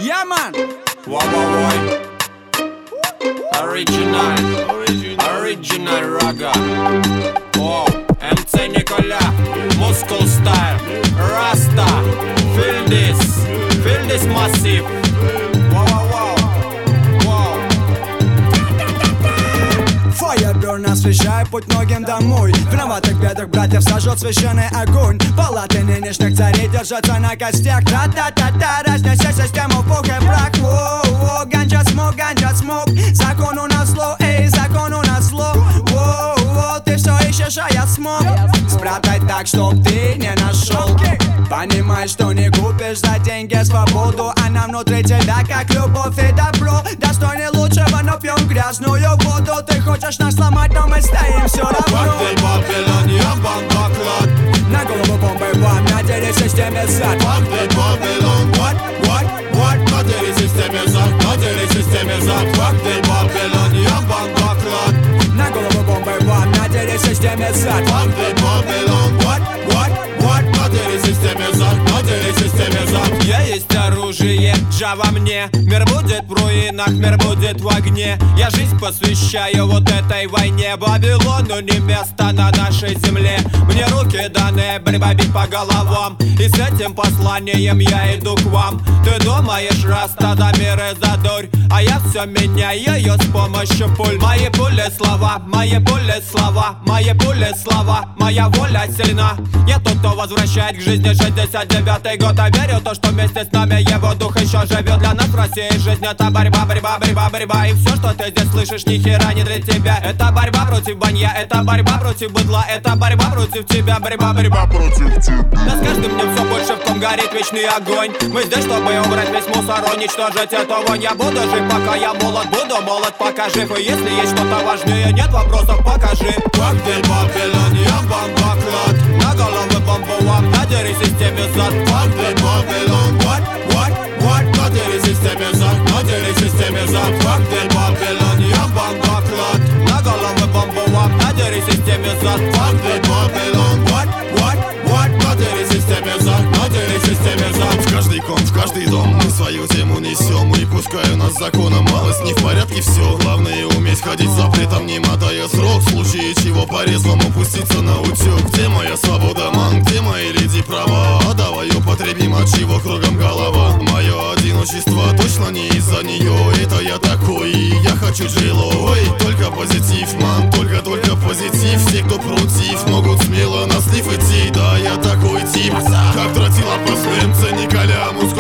Yeah, man. Wow. Original raga. Wow, MC Николя, Muscle Style, Rasta. Feel this massive. Wow. Fireburn освещает путь многим домой. Виноватых бедах братьев сожжет священный огонь. Палаты нынешних царей держатся на костях. Та-та-та-та, разнеся систему в пух и прах. Воу-воу, ганджа смог. Закон у нас зло, эй, закон у нас зло. Воу-воу, ты все ищешь, а я смог спрятать так, чтоб ты не нашел. Понимай, что не купишь за деньги свободу. Она внутри тебя, как любовь и добро. Достойны лучшего, но пьем грязную воду. Ты хочешь нас сломать, но мы стоим все равно. Коктейль Babylon, я бомбоклад. На голову бомбы вам, на деле системе зад. Коктейль Babylon, what? На деле системе зад. Коктейль Babylon, я бомбоклад. На голову бомбы вам, на деле системе зад. Коктейль Babylon, what? На деле системе зад. Я есть оружие, джа во мне. Мир будет в руинах, мир будет в огне. Я жизнь посвящаю вот этой войне. Вавилону не место на нашей земле. Мне руки даны, борьба бить по головам. И с этим посланием я иду к вам. Ты думаешь, раз тогда мир и задурь, а я все меняю ее с помощью пуль. Мои пули слова, мои пули слова. Моя воля сильна. Я тот, кто возвращает к жизни 69-й год. А верю то, что вместе с нами его дух еще живет. Для нас в России жизнь это борьба. И все, что ты здесь слышишь, ни хера не для тебя. Это борьба против банья, это борьба против быдла. Это борьба против тебя, борьба против тебя. Да с каждым днем все больше в том горит вечный огонь. Мы здесь, чтобы убрать весь мусор, уничтожить эту вонь. Я буду жить, пока я молод, буду молод, пока жив. И если есть что-то важнее, нет вопросов, покажи. Коктейль Babylon, я бомбоклад. На голову бомбу вам, на дери системе зад. Коктейль Babylon, what? На дери системе зад. Коктейль Babylon, я бомбоклад. На голову бомбу вам, на дери системе зад. Коктейль Babylon, what? На дери системе зад. В каждый ком, в каждый дом мы свою тему несем. И пускай у нас законом малость не в порядке все. Главное уметь ходить с запретом, не мотая срок. В случае чего по-резвому пуститься на утек. Где моя свобода, ман, где мои леди права? А давай употребим, от чего кругом голова. Мое одиночество точно не из-за нее. Это я такой, и я хочу J-Lo. Ой, только позитив, ман, только позитив. Все, кто против, могут смело на слив идти. Да, я такой тип, как тротила после МЦ Николя.